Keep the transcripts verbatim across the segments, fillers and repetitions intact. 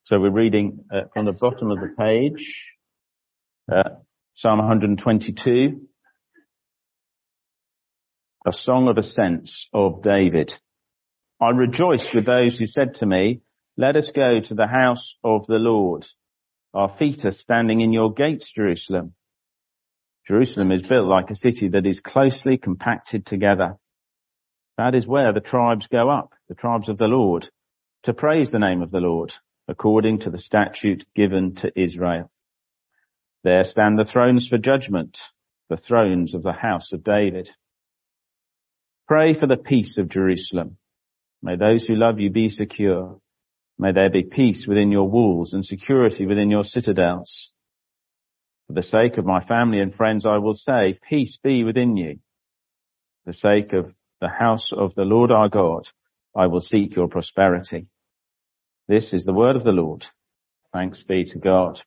So we're reading uh, from the bottom of the page, uh, Psalm one twenty-two, a song of ascents of David. I rejoiced with those who said to me, let us go to the house of the Lord. Our feet are standing in your gates, Jerusalem. Jerusalem is built like a city that is closely compacted together. That is where the tribes go up, the tribes of the Lord, to praise the name of the Lord, according to the statute given to Israel. There stand the thrones for judgment, the thrones of the house of David. Pray for the peace of Jerusalem. May those who love you be secure. May there be peace within your walls and security within your citadels. For the sake of my family and friends, I will say, peace be within you. For the sake of the house of the Lord our God, I will seek your prosperity. This is the word of the Lord. Thanks be to God.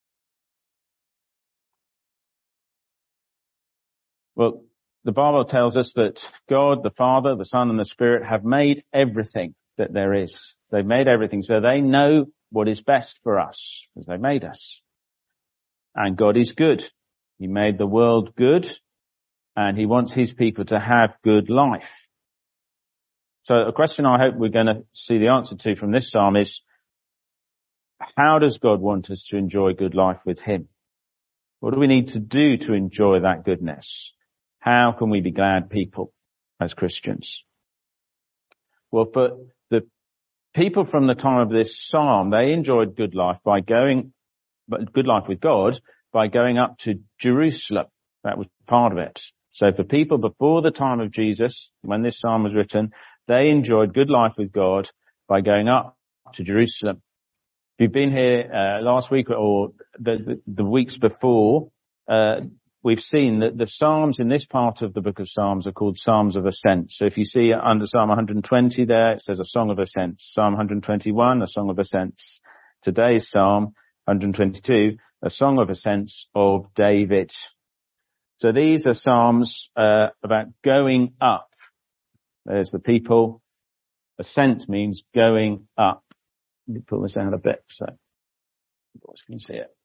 Well, the Bible tells us that God, the Father, the Son, and the Spirit have made everything that there is. They've made everything, so they know what is best for us, because they made us. And God is good. He made the world good, and he wants his people to have good life. So a question I hope we're going to see the answer to from this psalm is, how does God want us to enjoy good life with him? What do we need to do to enjoy that goodness? How can we be glad people as Christians? Well, for the people from the time of this psalm, they enjoyed good life by going, but good life with God by going up to Jerusalem. That was part of it. So for people before the time of Jesus, when this psalm was written, they enjoyed good life with God by going up to Jerusalem. If you've been here uh, last week or the, the, the weeks before, uh, we've seen that the Psalms in this part of the book of Psalms are called Psalms of Ascent. So if you see under Psalm one twenty there, it says a song of ascents. Psalm one twenty-one, a song of ascents. Today's Psalm one twenty-two, a song of ascents of David. So these are Psalms uh, about going up. There's the people. Ascent means going up. Let me pull this out a bit so you guys can see it.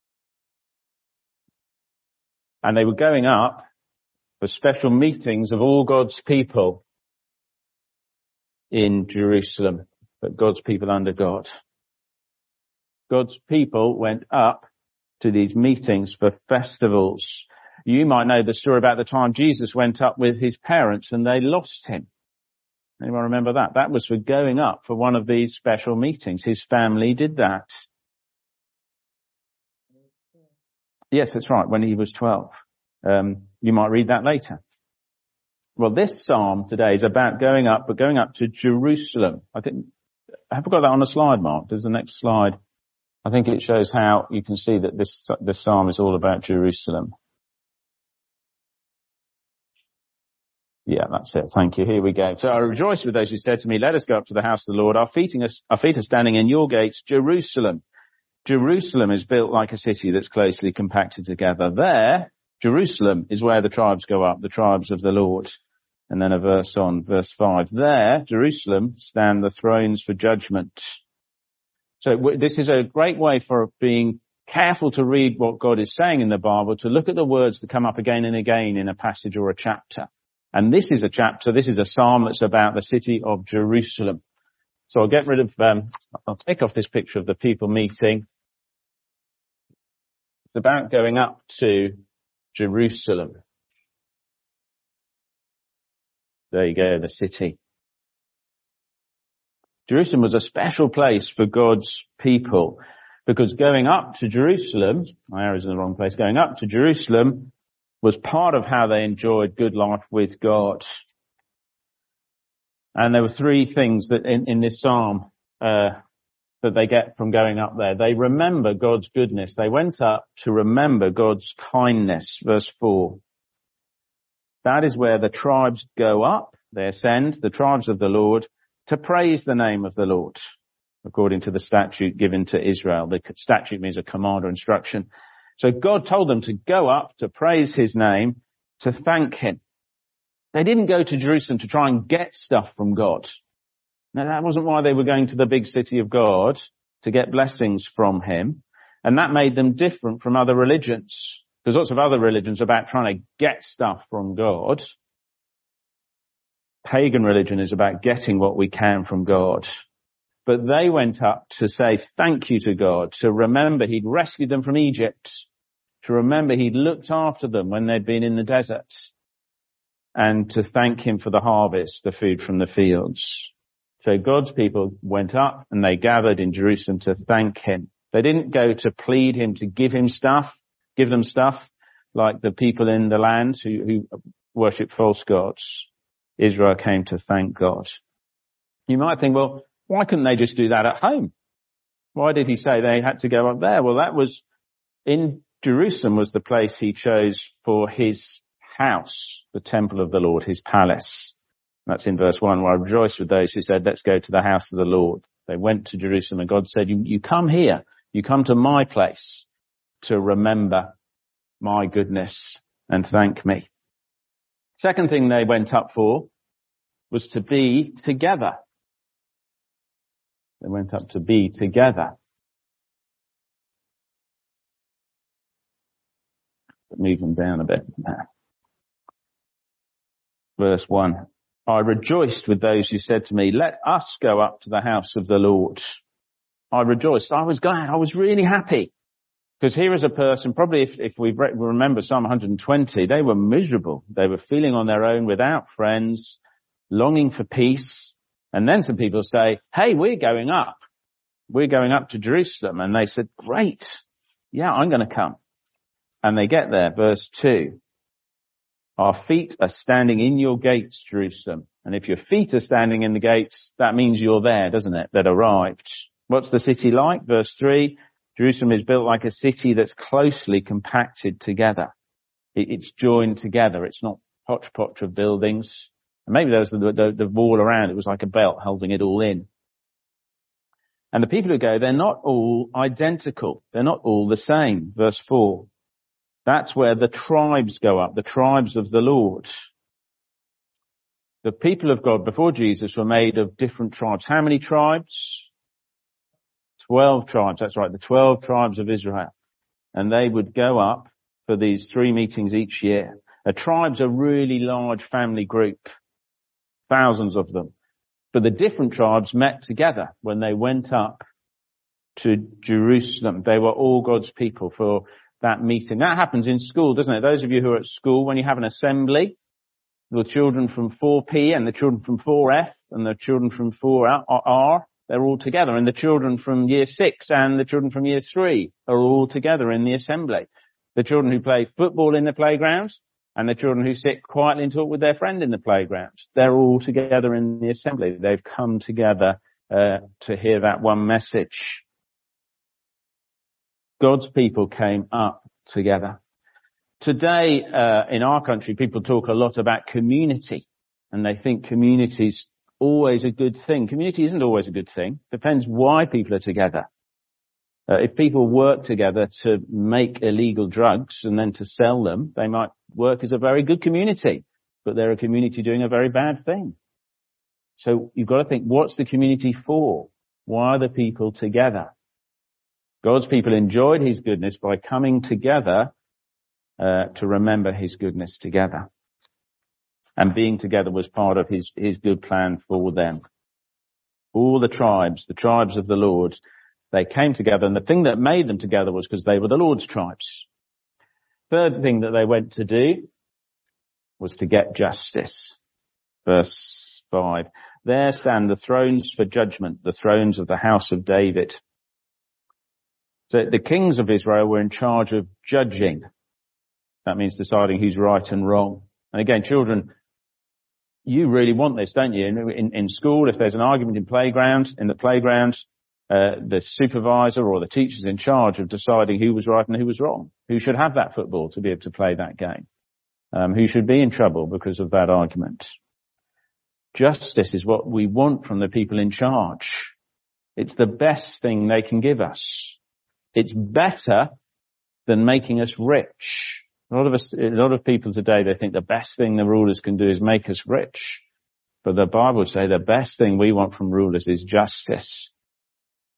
And they were going up for special meetings of all God's people in Jerusalem, but God's people under God. God's people went up to these meetings for festivals. You might know the story about the time Jesus went up with his parents and they lost him. Anyone remember that? That was for going up for one of these special meetings. His family did that. Yes, that's right, when he was twelve. Um, you might read that later. Well, this psalm today is about going up, but going up to Jerusalem. I think, have I got that on the slide, Mark? There's the next slide. I think it shows how you can see that this, this psalm is all about Jerusalem. Yeah, that's it. Thank you. Here we go. So I rejoice with those who said to me, let us go up to the house of the Lord. Our feet are, our feet are standing in your gates, Jerusalem. Jerusalem is built like a city that's closely compacted together. There, Jerusalem is where the tribes go up, the tribes of the Lord. And then a verse on, verse five. There, Jerusalem, stand the thrones for judgment. So w- this is a great way for being careful to read what God is saying in the Bible, to look at the words that come up again and again in a passage or a chapter. And this is a chapter, this is a psalm that's about the city of Jerusalem. So I'll get rid of, um, I'll take off this picture of the people meeting. It's about going up to Jerusalem. There you go, the city. Jerusalem was a special place for God's people because going up to Jerusalem, my arrow's in the wrong place, going up to Jerusalem was part of how they enjoyed good life with God. And there were three things that in, in this psalm uh, that they get from going up there. They remember God's goodness. They went up to remember God's kindness. Verse four. That is where the tribes go up, they ascend, the tribes of the Lord, to praise the name of the Lord, according to the statute given to Israel. The statute means a command or instruction. So God told them to go up to praise his name, to thank him. They didn't go to Jerusalem to try and get stuff from God. Now, that wasn't why they were going to the big city of God, to get blessings from him. And that made them different from other religions. Because lots of other religions are about trying to get stuff from God. Pagan religion is about getting what we can from God. But they went up to say thank you to God, to remember he'd rescued them from Egypt, to remember he'd looked after them when they'd been in the desert, and to thank him for the harvest, the food from the fields. So God's people went up and they gathered in Jerusalem to thank him. They didn't go to plead him to give him stuff, give them stuff like the people in the land who, who worship false gods. Israel came to thank God. You might think, well, why couldn't they just do that at home? Why did he say they had to go up there? Well, that was in Jerusalem was the place he chose for his house, the temple of the Lord, his palace. That's in verse one, where I rejoiced with those who said, let's go to the house of the Lord. They went to Jerusalem and God said, you, you come here, you come to my place to remember my goodness and thank me. Second thing they went up for was to be together. They went up to be together. Move them down a bit. Verse one. I rejoiced with those who said to me, let us go up to the house of the Lord. I rejoiced. I was glad. I was really happy. Because here is a person, probably if, if we remember Psalm one hundred twenty, they were miserable. They were feeling on their own without friends, longing for peace. And then some people say, hey, we're going up. We're going up to Jerusalem. And they said, great. Yeah, I'm going to come. And they get there, verse two. Our feet are standing in your gates, Jerusalem. And if your feet are standing in the gates, that means you're there, doesn't it? That arrived. What's the city like? Verse three. Jerusalem is built like a city that's closely compacted together. It's joined together. It's not hodgepodge of buildings. And maybe there was the, the, the wall around. It was like a belt holding it all in. And the people who go, they're not all identical. They're not all the same. Verse four. That's where the tribes go up, the tribes of the Lord. The people of God before Jesus were made of different tribes. How many tribes? Twelve tribes, that's right, the twelve tribes of Israel. And they would go up for these three meetings each year. A tribe's a really large family group, thousands of them. But the different tribes met together when they went up to Jerusalem. They were all God's people for that meeting. That happens in school, doesn't it? Those of you who are at school, when you have an assembly, the children from four P and the children from four F and the children from four R, they're all together. And the children from year six and the children from year three are all together in the assembly. The children who play football in the playgrounds and the children who sit quietly and talk with their friend in the playgrounds, they're all together in the assembly. They've come together uh, to hear that one message. God's people came up together. Today, uh, in our country, people talk a lot about community, and they think community is always a good thing. Community isn't always a good thing. Depends why people are together. Uh, if people work together to make illegal drugs and then to sell them, they might work as a very good community, but they're a community doing a very bad thing. So you've got to think, what's the community for? Why are the people together? God's people enjoyed his goodness by coming together uh, to remember his goodness together. And being together was part of his, his good plan for them. All the tribes, the tribes of the Lord, they came together, and the thing that made them together was because they were the Lord's tribes. Third thing that they went to do was to get justice. Verse five. There stand the thrones for judgment, the thrones of the house of David. So the kings of Israel were in charge of judging. That means deciding who's right and wrong. And again, children, you really want this, don't you? In, in, in school, if there's an argument in playground, in the playground, uh, the supervisor or the teacher's in charge of deciding who was right and who was wrong, who should have that football to be able to play that game, um, who should be in trouble because of that argument. Justice is what we want from the people in charge. It's the best thing they can give us. It's better than making us rich. A lot of us, a lot of people today, they think the best thing the rulers can do is make us rich. But the Bible would say the best thing we want from rulers is justice.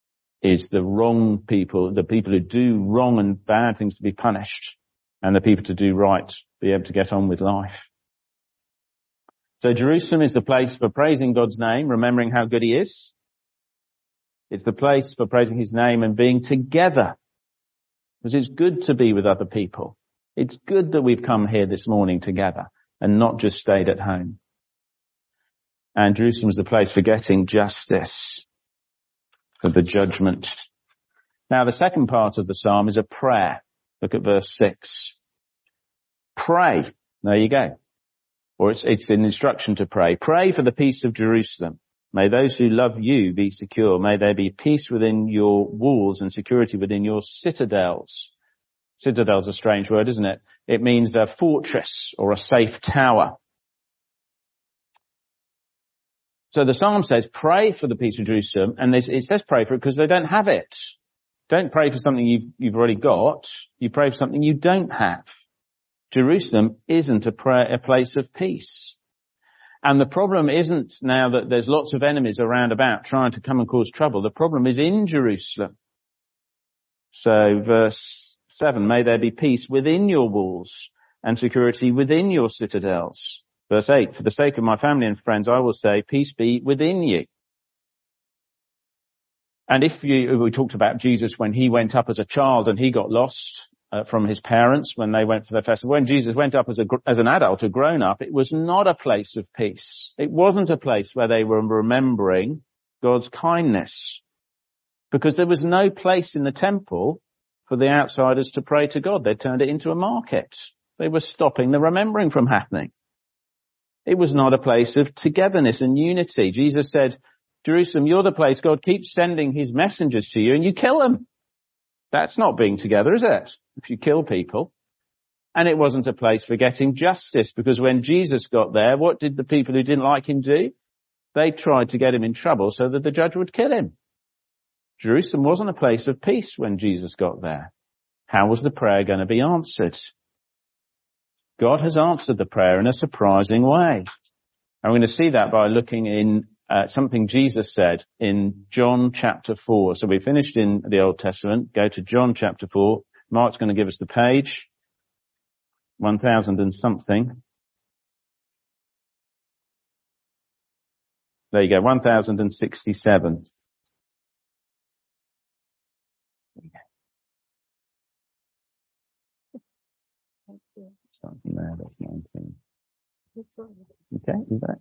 is the wrong people, the people who do wrong and bad things to be punished, and the people to do right, be able to get on with life. So Jerusalem is the place for praising God's name, remembering how good he is. It's the place for praising his name and being together. Because it's good to be with other people. It's good that we've come here this morning together and not just stayed at home. And Jerusalem is the place for getting justice, for the judgment. Now the second part of the psalm is a prayer. Look at verse six. Pray. There you go. Or it's, it's an instruction to pray. Pray for the peace of Jerusalem. May those who love you be secure. May there be peace within your walls and security within your citadels. Citadel's a strange word, isn't it? It means a fortress or a safe tower. So the psalm says, pray for the peace of Jerusalem, and it says pray for it because they don't have it. Don't pray for something you've, you've already got. You pray for something you don't have. Jerusalem isn't a, prayer, a place of peace. And the problem isn't now that there's lots of enemies around about trying to come and cause trouble. The problem is in Jerusalem. So verse seven, may there be peace within your walls and security within your citadels. Verse eight, for the sake of my family and friends, I will say, peace be within you. And if you, we talked about Jesus when he went up as a child and he got lost uh, from his parents when they went for their festival. When Jesus went up as a, as an adult, a grown up, it was not a place of peace. It wasn't a place where they were remembering God's kindness, because there was no place in the temple for the outsiders to pray to God. They turned it into a market. They were stopping the remembering from happening. It was not a place of togetherness and unity. Jesus said, Jerusalem, you're the place God keeps sending his messengers to you and you kill them. That's not being together, is it? If you kill people. And it wasn't a place for getting justice, because when Jesus got there, what did the people who didn't like him do? They tried to get him in trouble so that the judge would kill him. Jerusalem wasn't a place of peace when Jesus got there. How was the prayer going to be answered? God has answered the prayer in a surprising way. And we're going to see that by looking in uh, something Jesus said in John chapter four. So we finished in the Old Testament. Go to John chapter four. Mark's going to give us the page. one thousand and something. There you go, one thousand sixty-seven. Something there, that's nineteen. Okay, is that?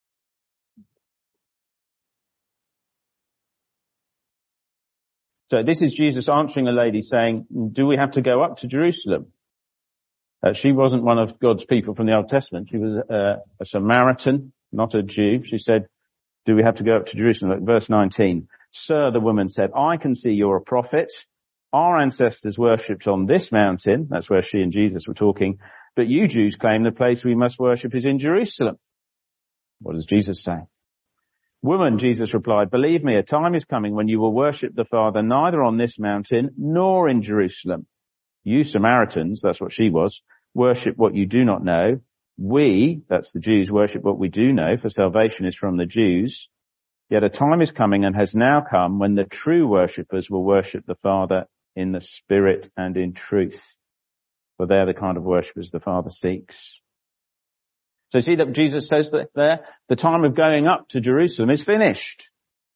So this is Jesus answering a lady saying, do we have to go up to Jerusalem? Uh, she wasn't one of God's people from the Old Testament. She was uh, a Samaritan, not a Jew. She said, do we have to go up to Jerusalem? Look, verse nineteen. Sir, the woman said, I can see you're a prophet. Our ancestors worshipped on this mountain. That's where she and Jesus were talking. But you Jews claim the place we must worship is in Jerusalem. What does Jesus say? Woman, Jesus replied, believe me, a time is coming when you will worship the Father neither on this mountain nor in Jerusalem. You Samaritans, that's what she was, worship what you do not know. We, that's the Jews, worship what we do know, for salvation is from the Jews. Yet a time is coming and has now come when the true worshippers will worship the Father in the Spirit and in truth. For they're the kind of worshippers the Father seeks. So see that Jesus says that there, the time of going up to Jerusalem is finished.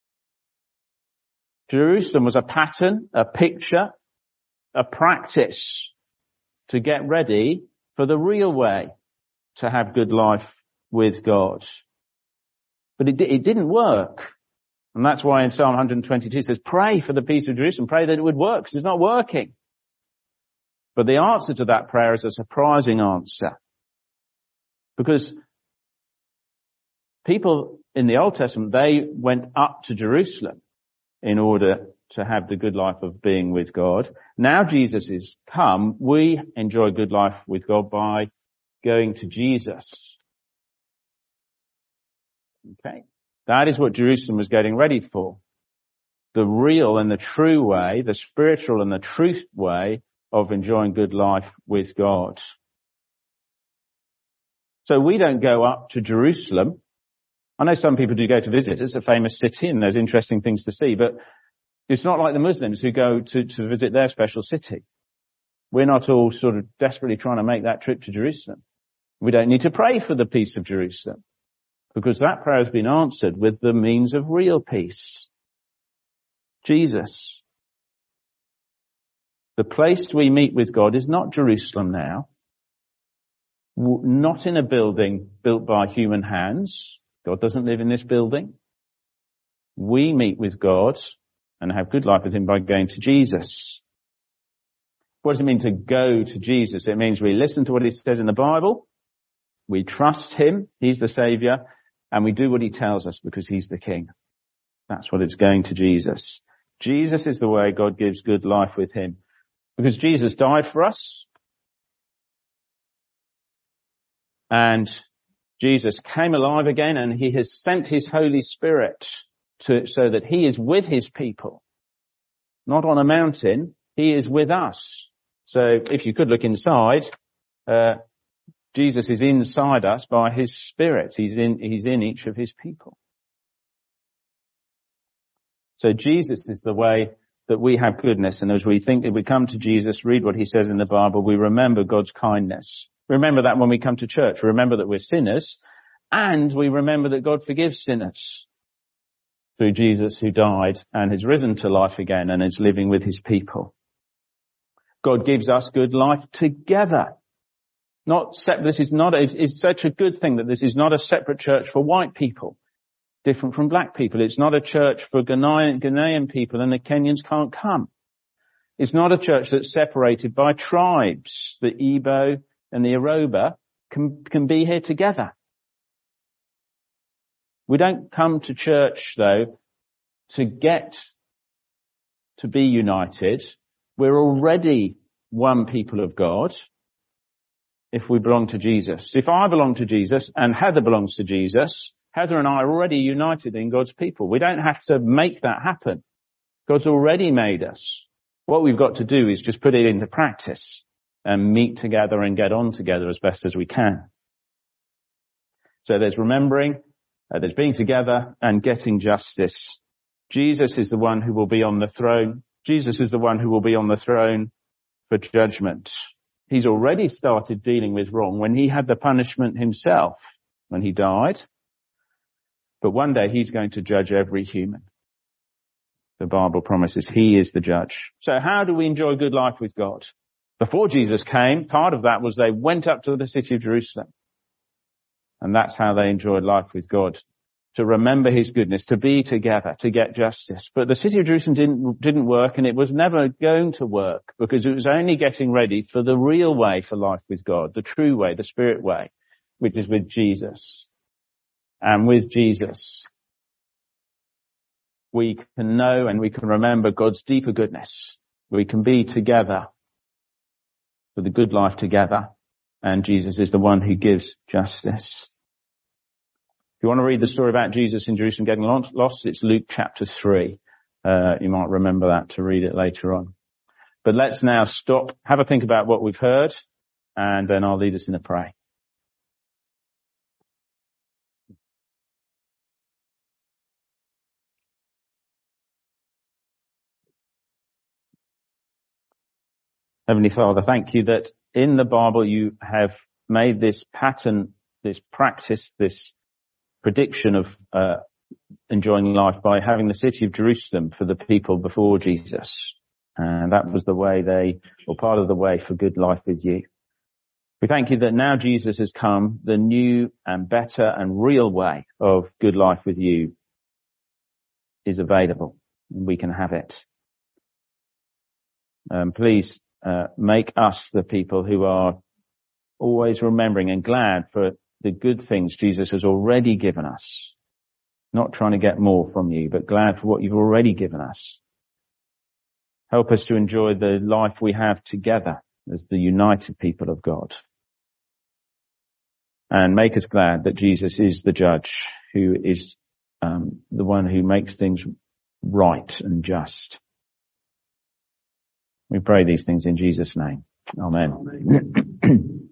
Jerusalem was a pattern, a picture, a practice to get ready for the real way to have good life with God. But it, it didn't work. And that's why in Psalm one twenty-two it says, pray for the peace of Jerusalem. Pray that it would work, because it's not working. But the answer to that prayer is a surprising answer. Because people in the Old Testament, they went up to Jerusalem in order to have the good life of being with God. Now Jesus is come. We enjoy good life with God by going to Jesus. Okay. That is what Jerusalem was getting ready for. The real and the true way, the spiritual and the truth way of enjoying good life with God. So we don't go up to Jerusalem. I know some people do go to visit. It's a famous city and there's interesting things to see, but It's not like the Muslims who go to, to visit their special city. We're not all sort of desperately trying to make that trip to Jerusalem. We don't need to pray for the peace of Jerusalem, because that prayer has been answered with the means of real peace. Jesus. The place we meet with God is not Jerusalem now, not in a building built by human hands. God doesn't live in this building. We meet with God and have good life with him by going to Jesus. What does it mean to go to Jesus? It means we listen to what he says in the Bible, we trust him, he's the Saviour, and we do what he tells us because he's the King. That's what it's going to Jesus. Jesus is the way God gives good life with him. Because Jesus died for us, and Jesus came alive again, and he has sent his Holy Spirit to, so that he is with his people. Not on a mountain, he is with us. So if you could look inside, uh, Jesus is inside us by his Spirit. He's in, he's in each of his people. So Jesus is the way that we have goodness, and as we think that we come to Jesus, read what he says in the Bible, we remember God's kindness. Remember that when we come to church. Remember that we're sinners, and we remember that God forgives sinners through Jesus, who died and has risen to life again and is living with his people. God gives us good life together. Not separate. This is not a, it's such a good thing that this is not a separate church for white people, different from black people. It's not a church for Ghanaian, Ghanaian people, and the Kenyans can't come. It's not a church that's separated by tribes. The Igbo and the Yoruba can, can be here together. We don't come to church, though, to get to be united. We're already one people of God if we belong to Jesus. If I belong to Jesus and Heather belongs to Jesus, Heather and I are already united in God's people. We don't have to make that happen. God's already made us. What we've got to do is just put it into practice and meet together and get on together as best as we can. So there's remembering, uh, there's being together, and getting justice. Jesus is the one who will be on the throne. Jesus is the one who will be on the throne for judgment. He's already started dealing with wrong when he had the punishment himself when he died. But one day he's going to judge every human. The Bible promises he is the judge. So how do we enjoy good life with God? Before Jesus came, part of that was they went up to the city of Jerusalem. And that's how they enjoyed life with God. To remember his goodness, to be together, to get justice. But the city of Jerusalem didn't, didn't work, and it was never going to work, because it was only getting ready for the real way for life with God, the true way, the Spirit way, which is with Jesus. And with Jesus, we can know and we can remember God's deeper goodness. We can be together for the good life together. And Jesus is the one who gives justice. If you want to read the story about Jesus in Jerusalem getting lost, it's Luke chapter three. Uh, you might remember that to read it later on. But let's now stop, have a think about what we've heard, and then I'll lead us in a prayer. Heavenly Father, thank you that in the Bible you have made this pattern, this practice, this prediction of uh, enjoying life by having the city of Jerusalem for the people before Jesus. And that was the way they, or part of the way for good life with you. We thank you that now Jesus has come, the new and better and real way of good life with you is available. We can have it. Um, please Uh, make us the people who are always remembering and glad for the good things Jesus has already given us. Not trying to get more from you, but glad for what you've already given us. Help us to enjoy the life we have together as the united people of God. And make us glad that Jesus is the judge, who is um, the one who makes things right and just. We pray these things in Jesus' name. Amen. Amen.